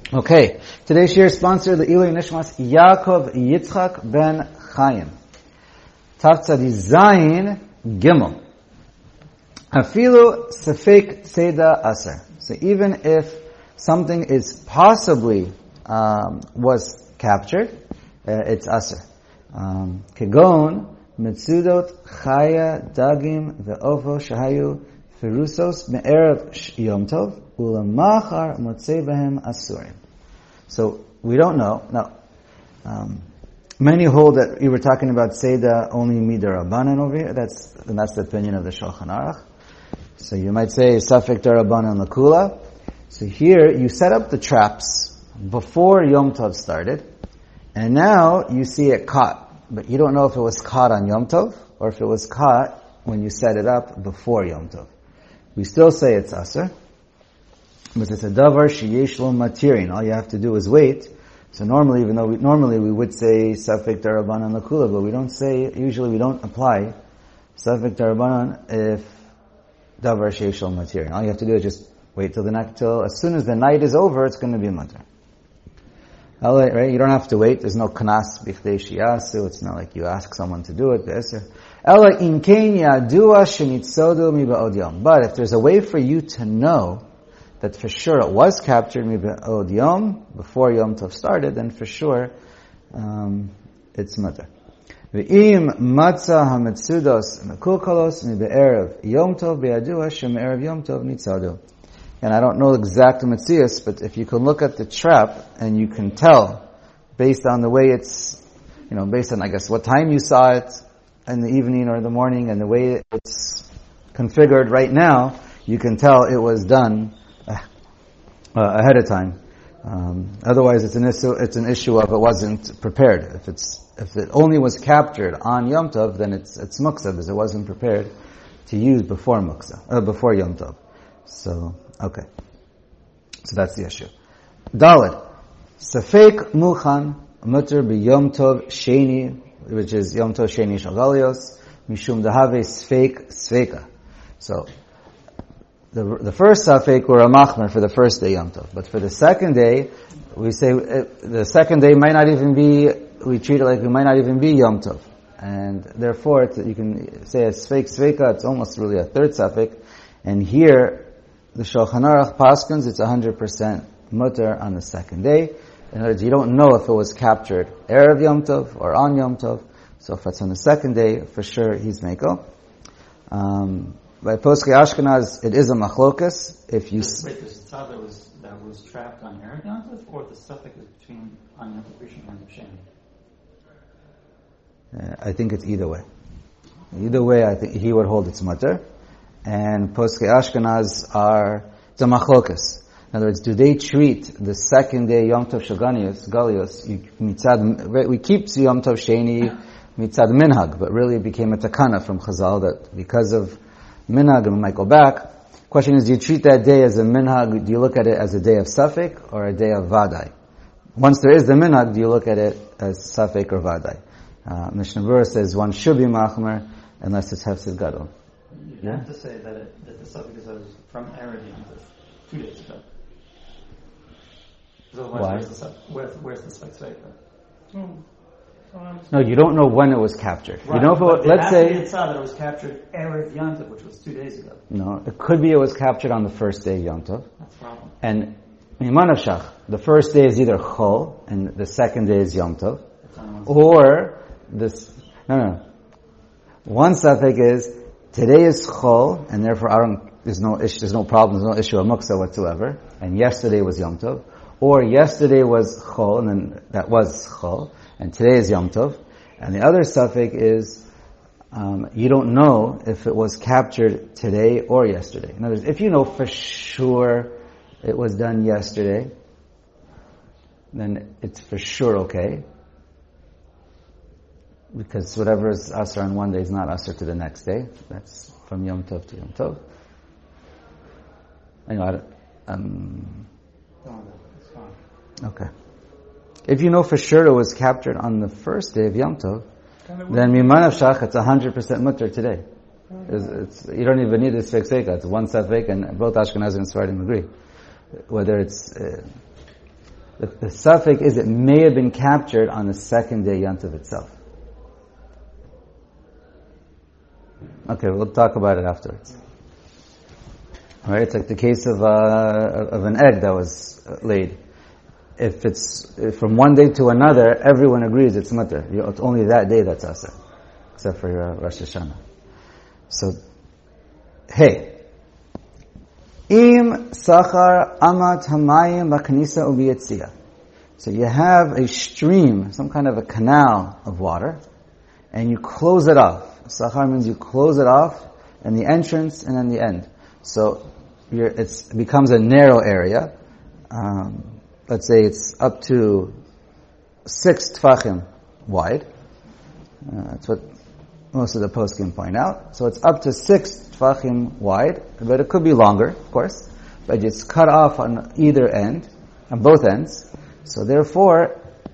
Okay, today's share is sponsored the Ilui Nishmas Yaakov Yitzchak ben Chaim. Taftzadi Zayin Gimel. Afilu Sefek Seda Aser. So even if something is possibly was captured, it's Aser. Kegon Metsudot Chaya Dagim Ve'ovo Shahayu Ferusos Me'erev Yom Tov Ulamachar Motzei Behem Asurim. So we don't know. Now, many hold that we were talking about Seder only midarabanan over here. That's the opinion of the Shulchan Aruch. So you might say Safek darabanan lakula. So here you set up the traps before Yom Tov started, and now you see it caught, but you don't know if it was caught on Yom Tov or if it was caught when you set it up before Yom Tov. We still say it's aser, but it's a davar sheyesh lo matirin. All you have to do is wait. So normally, even though we would say safek darabanan lakula, but we don't say, usually we don't apply safek darabanan if davar sheyesh lo matirin. All you have to do is just wait till as soon as the night is over, it's going to be matir. Right? You don't have to wait. There's no kanas bichdei shiyasu. It's not like you ask someone to do it. Ela in kein yadua shenitzodu miba'od yom. But if there's a way for you to know that for sure it was captured miba'od yom, before Yom Tov started, then for sure it's matir. Ve'im matzah hametzudos mekulkalos mibe'erev Yom Tov be'yadua sheme'erev Yom Tov nitzadu. And I don't know exact metzias, but if you can look at the trap and you can tell based on the way it's, based on, I guess, what time you saw it in the evening or in the morning and the way it's configured right now, you can tell it was done ahead of time. Otherwise, it's an issue of it wasn't prepared. If it only was captured on Yom Tov, then it's muksa because it wasn't prepared to use before before Yom Tov. So, okay. So that's the issue. Dalet. Safek Muchan Mutter Bi Yom Tov Sheni, which is Yom Tov Sheni Shagalios, Mishum Dahave Sfek Sveka. So, the first Safek were a machmer for the first day Yom Tov. But for the second day, we say the second day might not even be, we treat it like it might not even be Yom Tov. And therefore, you can say a Sfek Sveka, it's almost really a third Safek. And here, the Shulchan Aruch paskins, it's 100% mutter on the second day. In other words, you don't know if it was captured Erev Yom Tov or on Yom Tov. So if it's on the second day, for sure he's Meiko. By Poskei Ashkenaz, it is a machlokas. If you wait, there's a tzad that was trapped on Erev Yom Tov, or the suffix is between on Yom Tov Rishon and Sheni? I think it's either way. Either way, I think he would hold it's mutter. And Poskei Ashkenaz it's a machlokas. In other words, do they treat the second day Yom Tov Galios, we keep Yom Tov Sheni mitzad minhag, but really it became a takana from Chazal that because of minhag, and we might go back. Question is, do you treat that day as a minhag, do you look at it as a day of safek or a day of vadai? Once there is the minhag, do you look at it as safek or vadai? Mishnah Berurah says one should be machmer unless it's hefsid gadol. You have to say that the suffix is from Erev Yom Tov 2 days ago. Why? Where's the suffix? No, you don't know when it was captured. Right, you know, let's say it's that it was captured Erev Yom Tov, which was 2 days ago. No, it could be it was captured on the first day of Yom Tov. That's the problem. And Mimanav Shach, the first day is either Chol and the second day is Yom Tov, or this. No. One suffix is today is Chol, and therefore there's no issue, there's no problem, there's no issue of muksa whatsoever. And yesterday was Yom Tov, or yesterday was Chol, and then that was Chol, and today is Yom Tov. And the other suffix is you don't know if it was captured today or yesterday. In other words, if you know for sure it was done yesterday, then it's for sure okay. Because whatever is Asr on one day is not Asr to the next day. That's from Yom Tov to Yom Tov. Okay. If you know for sure it was captured on the first day of Yom Tov, then Mimanav Shach, it's 100% mutter today. You don't even need this Sfek Sveka. It's one Safek, and both Ashkenazim and Sephardim agree. Whether it's The suffix is it may have been captured on the second day Yontif itself. Okay, we'll talk about it afterwards. Alright, it's like the case of an egg that was laid. If from one day to another, everyone agrees it's mutter. It's only that day that's asr, except for Rosh Hashanah. So, hey, im sachar amat hamayim b'knisa u'biyetzia. So you have a stream, some kind of a canal of water, and you close it off. Sachar means you close it off, and the entrance and then the end. So it becomes a narrow area. Let's say it's up to 6 tfachim wide. That's what most of the poskim point out. So it's up to 6 tfachim wide, but it could be longer, of course. But it's cut off on either end, on both ends. So therefore,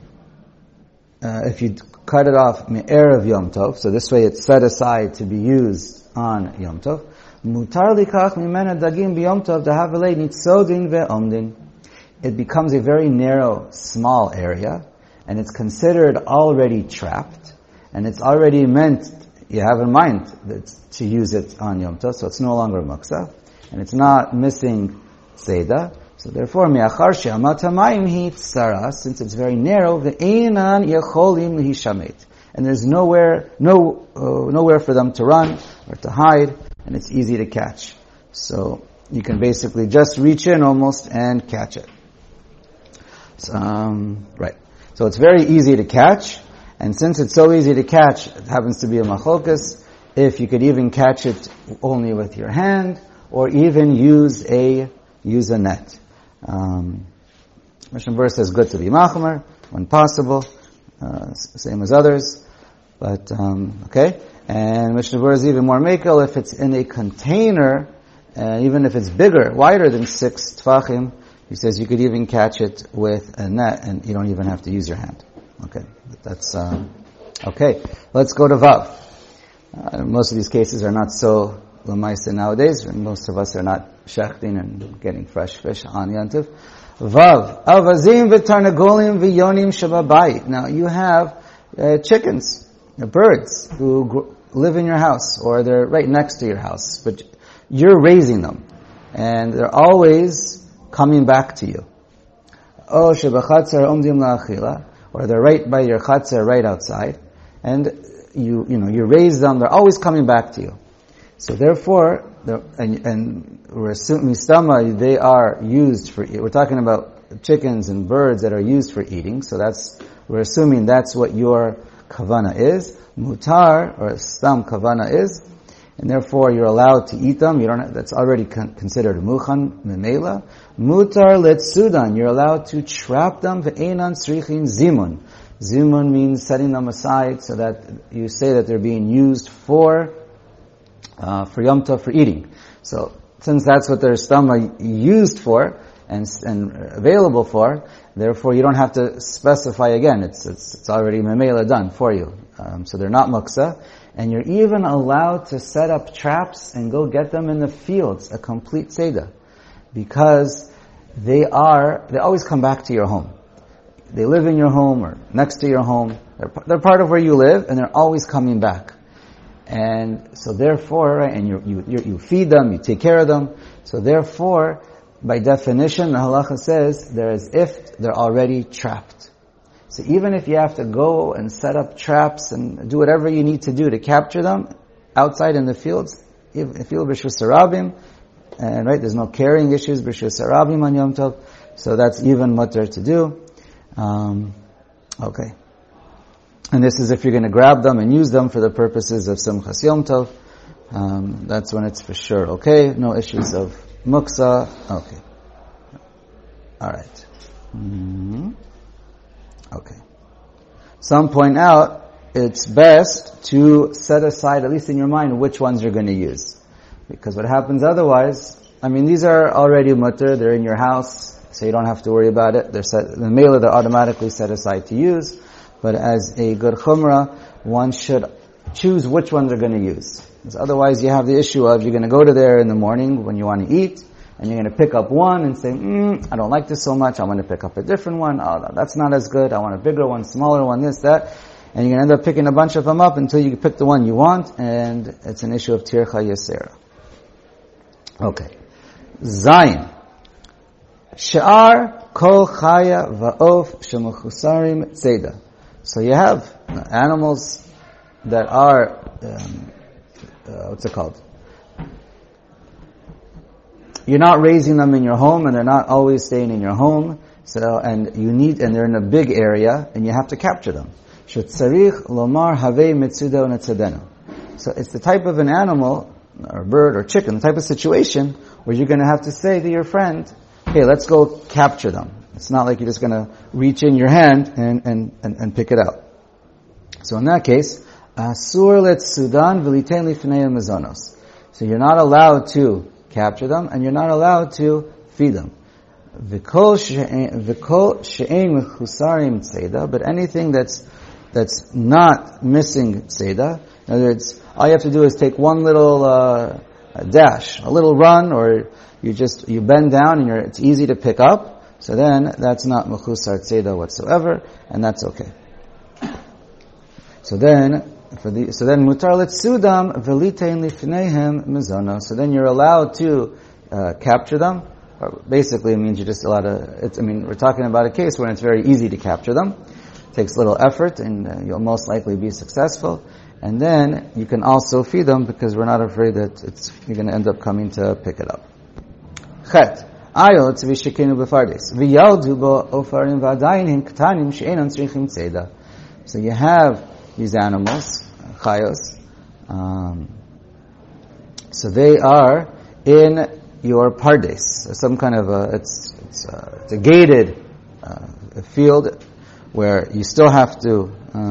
if you cut it off me'erev Yom Tov, so this way it's set aside to be used on Yom Tov, mutar likach mimena dagim b'Yom Tov dahavelei nitzodin ve'omdin. It becomes a very narrow, small area, and it's considered already trapped, and it's already meant, you have in mind, to use it on Yom Tov, so it's no longer muksa, and it's not missing Seder. So therefore, me'achar she'amat hamayim hi tzara, since it's very narrow, ve'enan yecholim lihishamet, and there's nowhere for them to run or to hide, and it's easy to catch. So you can basically just reach in almost and catch it. So, right. So it's very easy to catch, and since it's so easy to catch, it happens to be a machlokas, if you could even catch it only with your hand, or even use a net. Mishnah Berurah says good to be machmer when possible, same as others, but okay. And Mishnah Berurah is even more mekel if it's in a container, even if it's bigger, wider than 6 tfachim. He says you could even catch it with a net, and you don't even have to use your hand. Okay, that's okay. Let's go to Vav. Most of these cases are not so lamaisa nowadays. Most of us are not shechting and getting fresh fish on Yontif. Vav avazim v'tarnagolim v'yonim shababayit. Now you have chickens, birds who live in your house, or they're right next to your house, but you're raising them, and they're always coming back to you. Or they're right by your chatzar, right outside, and you raise them. They're always coming back to you. So therefore, and we're assuming mistama, they are used for. We're talking about chickens and birds that are used for eating. So we're assuming that's what your kavana is. Mutar or stam kavana is. And therefore, you're allowed to eat them. That's already considered muchan memela. Mutar letsudan. You're allowed to trap them. Ve'enan srichin zimun. Zimun means setting them aside so that you say that they're being used for Yom Tov, for eating. So, since that's what their stomach used for and available for, therefore you don't have to specify again. It's already memela done for you. So they're not muksa. And you're even allowed to set up traps and go get them in the fields, a complete seder. Because they always come back to your home. They live in your home or next to your home. They're part of where you live, and they're always coming back. And so therefore, right, and you feed them, you take care of them. So therefore, by definition, the halacha says, they're as if they're already trapped. So even if you have to go and set up traps and do whatever you need to do to capture them outside in the fields, if b'shus harabim, and right, there's no carrying issues b'shus harabim on Yom Tov, so that's even mutter to do. Okay. And this is if you're going to grab them and use them for the purposes of Simchas Yom Tov, that's when it's for sure okay. No issues of muksa. Okay. Alright. Mm-hmm. Okay. Some point out it's best to set aside, at least in your mind, which ones you're going to use. Because what happens otherwise, these are already mutter, they're in your house, so you don't have to worry about it. They're automatically set aside to use. But as a good chumrah, one should choose which ones they're going to use. Because otherwise you have the issue of you're going to go to there in the morning when you want to eat, and you're going to pick up one and say, I don't like this so much, I'm going to pick up a different one, oh, that's not as good, I want a bigger one, smaller one, this, that, and you're going to end up picking a bunch of them up until you pick the one you want, and it's an issue of tircha yasera. Okay. Zayin. She'ar kol chaya va'of shemechusarim tzeda. So you have animals that are, what's it called? You're not raising them in your home, and they're not always staying in your home. So, and they're in a big area, and you have to capture them. Shetzarich lomar havei mitzuda unetzadenu. So it's the type of an animal, or bird, or chicken, the type of situation where you're going to have to say to your friend, "Hey, let's go capture them." It's not like you're just going to reach in your hand and pick it out. So in that case, asur letzudan v'litein lifnei mazonos. So you're not allowed to capture them, and you're not allowed to feed them. V'kol she'ein mechusarim tzeda, but anything that's not missing tzeda, in other words, all you have to do is take one little dash, a little run, or you bend down and it's easy to pick up. So then that's not mechusar tzeda whatsoever, and that's okay. So then mutar letzudam velitein lifneihem mezono. So then you're allowed to capture them. Basically, it means you're just allowed to. We're talking about a case where it's very easy to capture them. It takes little effort, and you'll most likely be successful. And then you can also feed them because we're not afraid that you're going to end up coming to pick it up. Chet. Ayot v'shekenu b'fardes v'yaldu bo ofarim v'adayin k'tanim she'enon tzrichim tzeda. So you have these animals, chayos. So they are in your pardes, some kind of it's a gated field where you still have to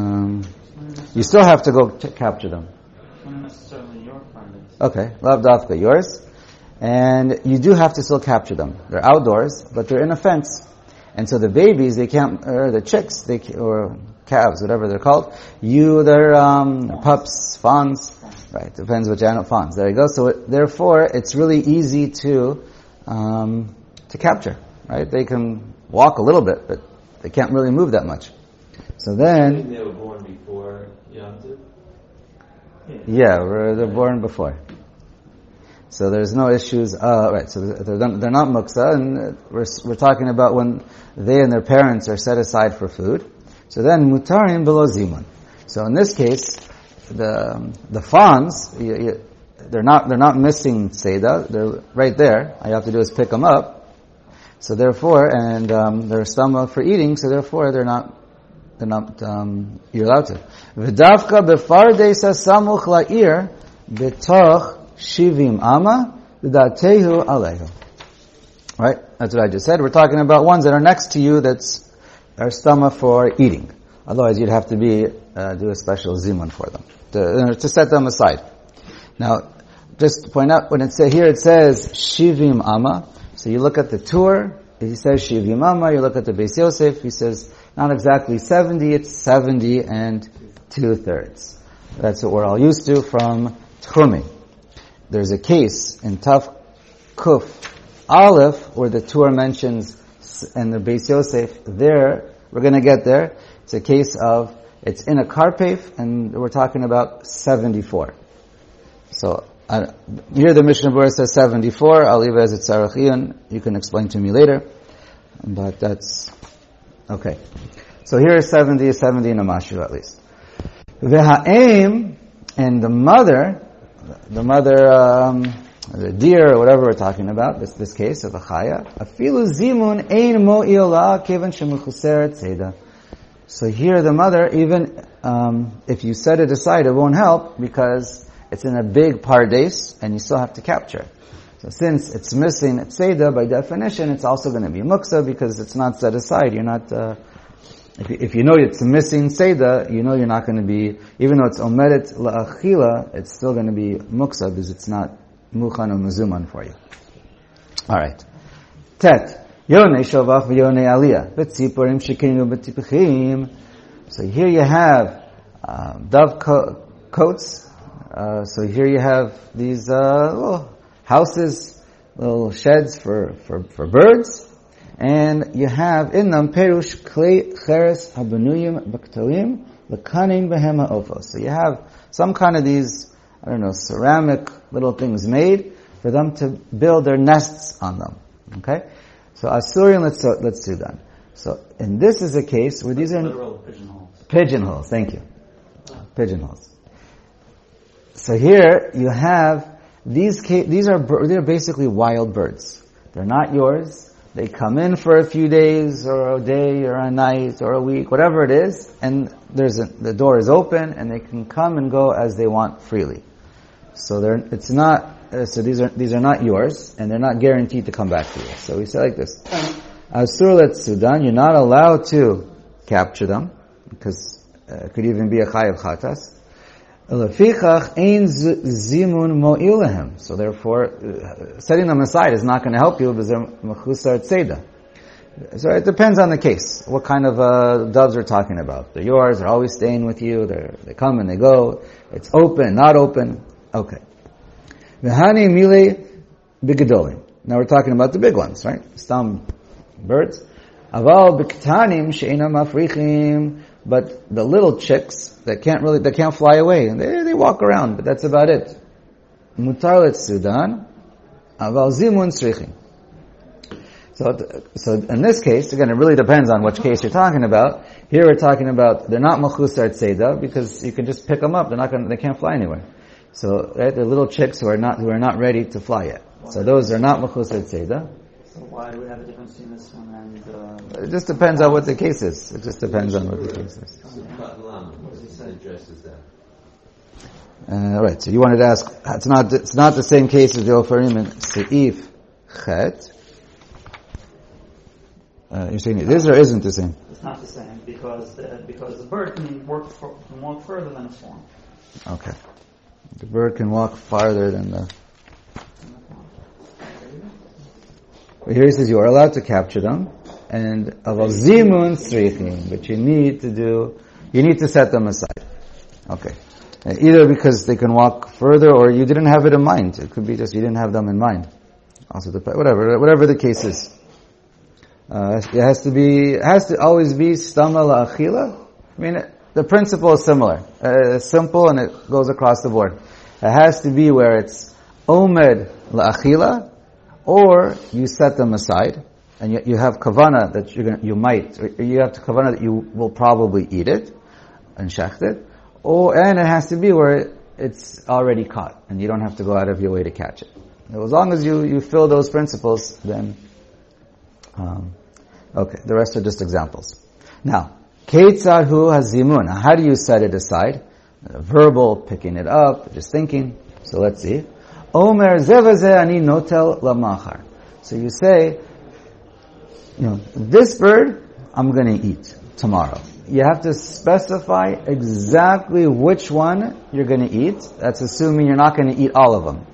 go capture them. Not necessarily your pardes. Okay, lav dafka yours. And you do have to still capture them. They're outdoors, but they're in a fence. And so the babies, they can't, or the chicks, or calves, whatever they're called, they're pups, fawns, right? Depends which animal, fawns. There you go. So therefore, it's really easy to capture, right? They can walk a little bit, but they can't really move that much. So then, they were born before Yom Tov? Yeah, they're born before. So there's no issues. Right, so they're not muksa, and we're talking about when they and their parents are set aside for food. So then mutarim below zimun. So in this case, the fawns, they're not missing seda. They're right there. All you have to do is pick them up. So therefore, and they're stomach for eating. So therefore, they're not. You're allowed to. V'davka befardes samuch la'ir betoch shivim ama v'datehu alehu. Right? That's what I just said. We're talking about ones that are next to you are stomach for eating. Otherwise, you'd have to do a special zimun for them to set them aside. Now, just to point out, when it says shivim ama. So you look at the tour. He says shivim ama. You look at the Beis Yosef. He says not exactly 70. It's 70 and 2/3. That's what we're all used to from Tchumi. There's a case in Taf Kuf Aleph where the tour mentions and the Beis Yosef. There, we're going to get there. It's a case of it's in a karpef, and we're talking about 74. So here the Mishnah Berurah says 74. I'll leave it as it's Sarachiyun. You can explain to me later, but that's okay. So here is 70 in a mashu at least. V'ha'em, and the mother, the deer or whatever we're talking about, this case of a chaya, afilu zimun ein mo'il la kevan shemuchuseret seda. So here the mother, even if you set it aside, it won't help because it's in a big pardes and you still have to capture. So since it's missing tzeda, by definition, it's also going to be muksa because it's not set aside. You're not, if you know it's missing tzeda, you know you're not going to be, even though it's omeret la'achila, it's still going to be muksa because it's not muchan or muzuman for you. Alright. Tet. Yonei shovach v'yonei aliyah. V'tziporim shekenu b'tipuchim. So here you have dove coats. So here you have these houses little sheds for birds, and you have in them perush klei cheres habenuyim b'ktalim l'kanim behem ha'ofos. So you have some kind of these, ceramic little things made for them to build their nests on them. Okay? So Asurim Letzudan. So, and this is a case where these are literal pigeonholes. Pigeonholes, thank you. Pigeonholes. So here you have they're basically wild birds. They're not yours. They come in for a few days, or a day, or a night, or a week, whatever it is, and the door is open, and they can come and go as they want freely. So these are not yours, and they're not guaranteed to come back to you. So we say like this: Asur Letzudan, you're not allowed to capture them, because it could even be a chayav chatas. Lefichach ein zimun mo'il lehem. So therefore, setting them aside is not going to help you because they're mechusar tzeda. So it depends on the case. What kind of doves we're talking about? They're yours. They're always staying with you. They come and they go. It's open, not open. Okay. V'hani mile bigedolim. Now we're talking about the big ones, right? Some birds. Aval b'ktanim she'enam mafrichim. But the little chicks that can't fly away, and they walk around, but that's about it. Mutar letzudan, aval zimun srichim. So in this case, again, it really depends on which case you're talking about. Here we're talking about they're not machusar tzeda because you can just pick them up. They can't fly anywhere. So they're little chicks who are not ready to fly yet. So those are not machusar tzeda. So why do we have a difference between this one and... It just depends on what the case is. It just depends on what the case is. What addresses that? Right. So you wanted to ask. It's not the same case as the Ofarim in Seif Chet. You're saying it is or isn't the same? It's not the same because the bird can walk further than a swan. Okay. The bird can walk farther than the... But here he says you are allowed to capture them, and aval zimun srichim, but you need to set them aside. Okay. Either because they can walk further, or you didn't have it in mind. It could be just you didn't have them in mind. Also, whatever the case is. It has to always be stama la'achila. I mean, the principle is similar. It's simple and it goes across the board. It has to be where it's omed la'achila, or you set them aside, and you have kavana that you have kavana that you will probably eat it, and shecht it, and it has to be where it's already caught, and you don't have to go out of your way to catch it. As long as you fill those principles, then, okay, the rest are just examples. Now, Keitzad hu hazimun, how do you set it aside? Verbal, picking it up, just thinking. So let's see. Omer zevaze ani notel lamachar. So you say, this bird I'm going to eat tomorrow. You have to specify exactly which one you're going to eat. That's assuming you're not going to eat all of them.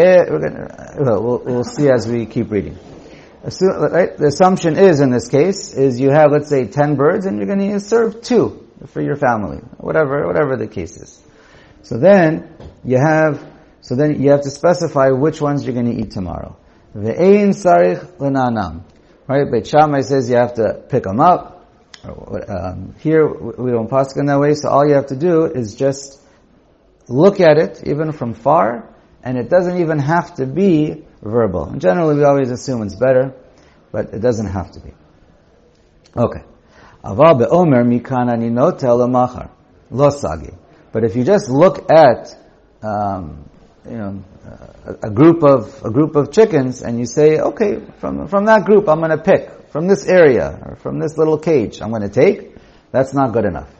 We'll see as we keep reading. The assumption is, in this case, is you have, let's say, 10 birds, and you're going to serve 2 for your family, whatever the case is. So then you have to specify which ones you're going to eat tomorrow. Ve'ein sarich l'nanam. Right? Beit Shammai says you have to pick them up. Here we don't pasuk in that way, so all you have to do is just look at it, even from far, and it doesn't even have to be verbal. And generally we always assume it's better, but it doesn't have to be. Okay. Aval be'omer mikan ani notel lamachar lo sagi. But if you just look at a group of chickens, and you say, okay, from that group I'm going to pick, from this area, or from this little cage I'm going to take, that's not good enough.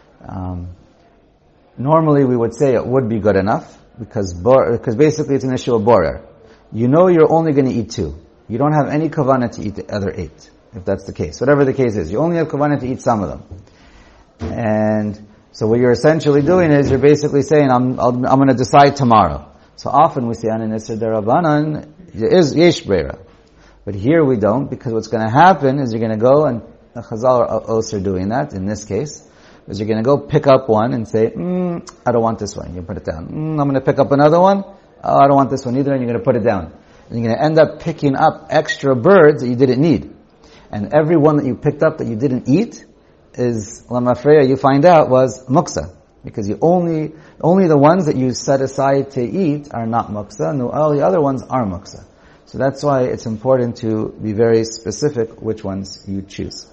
Normally we would say it would be good enough, because basically it's an issue of borer. You're only going to eat 2. You don't have any kavanah to eat the other 8, if that's the case. Whatever the case is, you only have kavanah to eat some of them. And so what you're essentially doing is you're basically saying, I'm going to decide tomorrow. So often we say, Anin Isser Derabanan, Yesh Breira. But here we don't, because what's going to happen is you're going to go, and the Chazal are also doing that in this case, is you're going to go pick up one and say, I don't want this one. You put it down. I'm going to pick up another one. Oh, I don't want this one either, and you're going to put it down. and you're going to end up picking up extra birds that you didn't need. And every one that you picked up that you didn't eat is, lamafreya, you find out, was muksa. Because you only the ones that you set aside to eat are not muksa, and all the other ones are muksa. So that's why it's important to be very specific which ones you choose.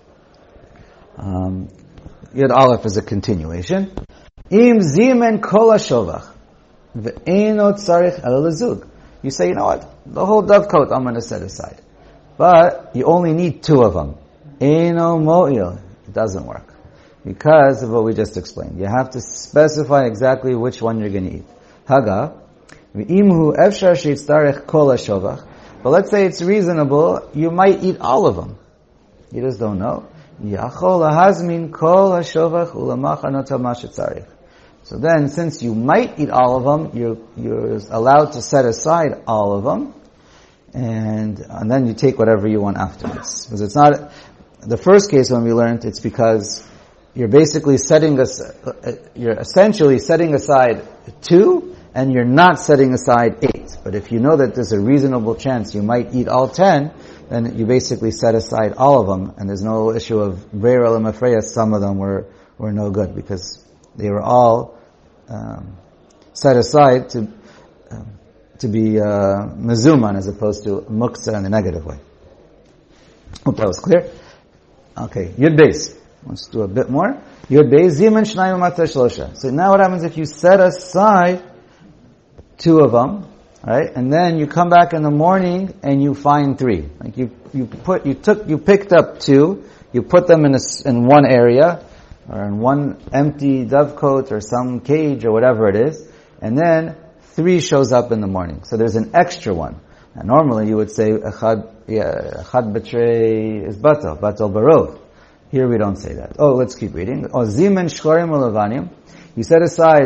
Yud Aleph is a continuation. Im zimen kol hashovach ve'eno tzarich el lezug. You say, you know what? The whole dovecote I'm going to set aside. But you only need 2 of them. Eno mo'il. It doesn't work. Because of what we just explained. You have to specify exactly which one you're going to eat. Haga, v'imhu efshar sheitzarech kol hashovach. But let's say it's reasonable, you might eat all of them. You just don't know. Yachol lahazmin kol hashovach ulamachanot hama shetzarich. So then, since you might eat all of them, you're allowed to set aside all of them, and then you take whatever you want afterwards. Because it's not, the first case when we learned, it's because you're basically you're essentially setting aside 2, and you're not setting aside 8. But if you know that there's a reasonable chance you might eat all 10, then you basically set aside all of them, and there's no issue of Breira Lamafreya. Some of them were no good, because they were all set aside to be mezuman as opposed to muksa in a negative way. Hope that was clear. Okay, Yud Beis. Let's do a bit more. Yud Beis, Ziman Shnayim Mata Shlosha. So now what happens if you set aside 2 of them, right? And then you come back in the morning and you find 3. Like you picked up 2, you put them in one area, or in one empty dovecote or some cage or whatever it is, and then 3 shows up in the morning. So there's an extra one. And normally you would say echad betrei is batal barov. Here we don't say that. Oh, let's keep reading. Oh, zimen shchorim ulavanim. You set aside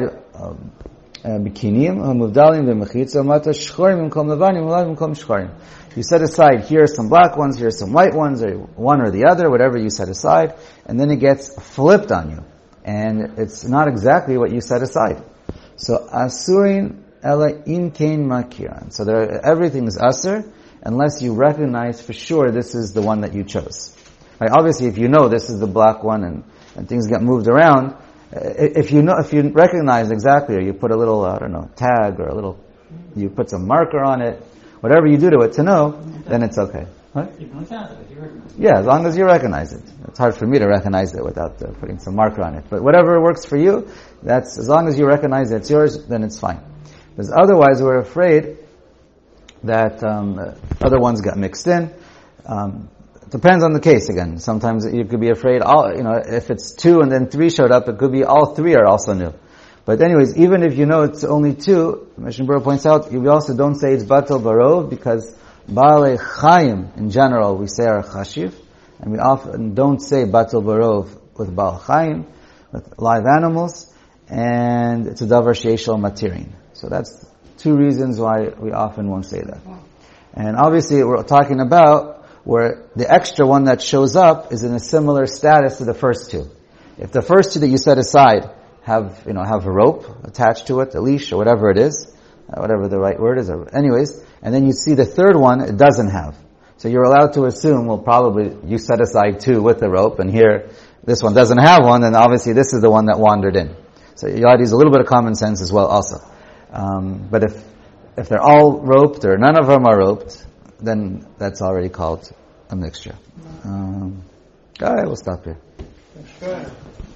bikinim muvdalim v'mechitza mata shchorim imkom lavanim ulavim imkom shchorim. You set aside, here are some black ones, here are some white ones, or one or the other, whatever you set aside, and then it gets flipped on you. And it's not exactly what you set aside. So, asurin ela imkein makiran. So everything is asur, unless you recognize for sure this is the one that you chose. Right? Obviously, if you know this is the black one and things get moved around, if you recognize exactly, or you put a little, tag, or you put some marker on it, whatever you do to it to know, then it's okay. What? Yeah, as long as you recognize it. It's hard for me to recognize it without putting some marker on it. But whatever works for you, that's, as long as you recognize it's yours, then it's fine. Because otherwise we're afraid that other ones got mixed in. It depends on the case again. Sometimes you could be afraid, if it's 2 and then 3 showed up, it could be all 3 are also new. But anyways, even if you know it's only 2, Mishnah Berurah points out, we also don't say it's batal barov, because Baalei Chaim, in general, we say are chashiv, and we often don't say batal barov with Baal Chaim, with live animals, and it's a davar sheishal matirin. So that's 2 reasons why we often won't say that. And obviously we're talking about where the extra one that shows up is in a similar status to the first 2. If the first 2 that you set aside have a rope attached to it, a leash, or whatever it is, whatever the right word is, anyways, and then you see the third one, it doesn't have. So you're allowed to assume, well, probably you set aside 2 with the rope, and here, this one doesn't have one, and obviously this is the one that wandered in. So you ought to use a little bit of common sense as well also. But if they're all roped, or none of them are roped, then that's already called a mixture. Alright, we'll stop here.